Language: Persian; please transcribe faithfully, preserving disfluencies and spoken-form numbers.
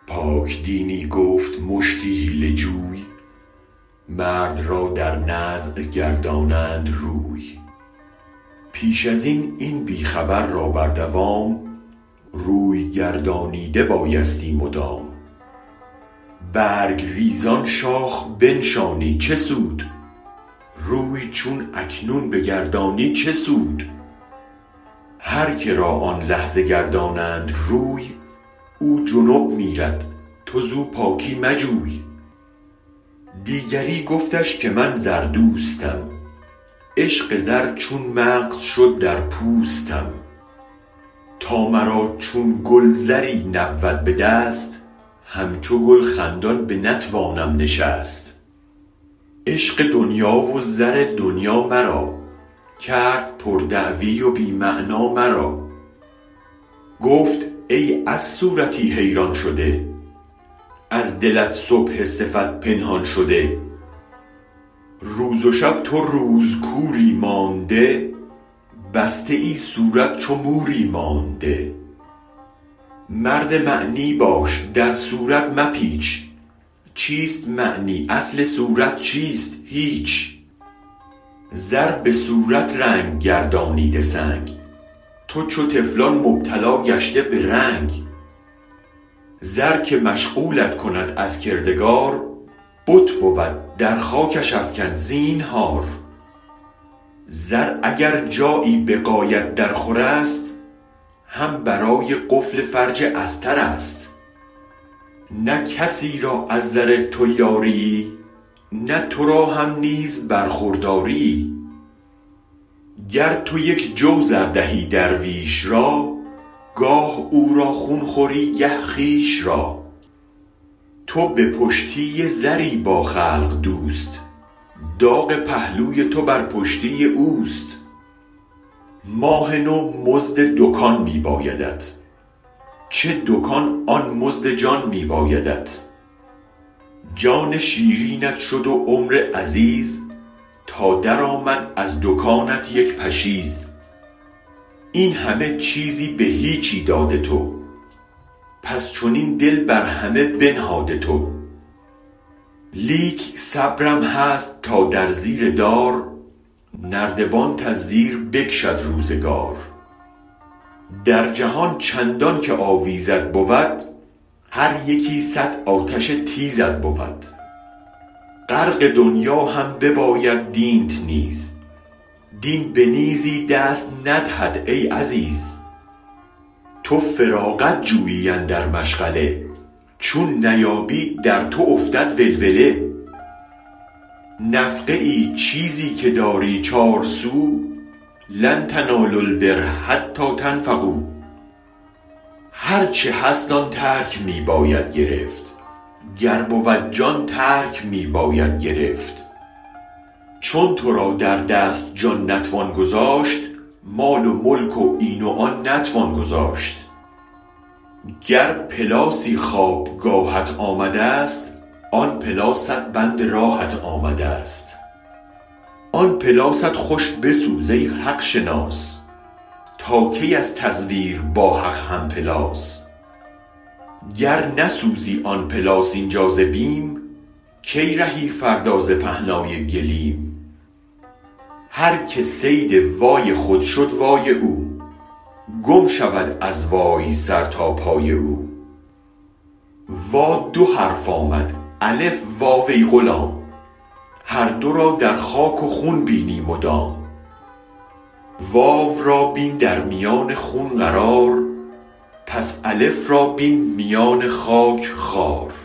پاک دینی گفت مشتی حیله جوی مرد را در نزع گردانند روی پیش ازین این بی خبر را بر دوام روی گردانیده بایستی مدام برگ ریزان شاخ بنشانی چه سود روی چون اکنون بگردانی چه سود هر که را آن لحظه گردانند روی او جنب میرد تو زو پاکی مجوی دیگری گفتش که من زردوستم عشق زر چون مغز شد در پوستم تا مرا چون گل زری نبود به دست همچو گل خندان بنتوانم نشست عشق دنیا و زر دنیا مرا کرد پر دعوی و بی معنی مرا گفت ای از صورتی حیران شده از دلت صبح صفت پنهان شده روز و شب تو روز کوری مانده بسته ای صورت چو موری مانده مرد معنی باش در صورت مپیچ چیست معنی اصل صورت چیست هیچ زر به صورت رنگ گردانیده سنگ تو چو طفلان مبتلا گشته به رنگ زر که مشغولت کند از کردگار بت بود در خاکش افکن زینهار زر اگر جایی به غایت درخورست هم برای قفل فرج استرست نه کسی را از زر تو یاریی نه ترا هم نیز برخورداریی گر تو یک جو زر دهی درویش را گاه او را خون خوری گه خویش را تو به پشتی زری با خلق دوست داغ پهلوی تو بر پشتی اوست ماه نو مزد دکان می بایدت چه دکان آن مزد جان می بایدت جان شیرینت شد و عمر عزیز تا درآمد از دکانت یک پشیز این همه چیزی به هیچی داده تو پس چنین دل بر همه بنهاده تو لیک صبرم هست تا در زیر دار نردبانت از زیر بکشد روزگار در جهان چندان که آویزت بود هر یکی صد آتش تیزت بود غرق دنیا هم بباید دینت نیز دین به نیزی دست ندهد ای عزیز تو فراغت جویی اندر مشغله چون نیابی در تو افتد ولوله نفقه ای چیزی که داری چار سو لن تنالوا البر حتی تنفقوا هرچ هست آن ترک می باید گرفت گر بود جان ترک می باید گرفت چون ترا در دست جان نتوان گذاشت مال و ملک و این و آن نتوان گذاشت گر پلاسی خوابگاهت آمدست آن پلاست بند راهت آمدست آن پلاست خوش بسوز ای حق شناس تا کی از تزویر با حق هم پلاس گر نسوزی آن پلاس اینجا ز بیم کی رهی فردا ز پهنای گلیم هرک صید وای خود شد وای او گم شود از وای سر تا پای او وا دو حرف آمد الف واو ای غلام هر دو را در خاک و خون بینی مدام واو را بین در میان خون قرار پس الف را بین میان خاک خوار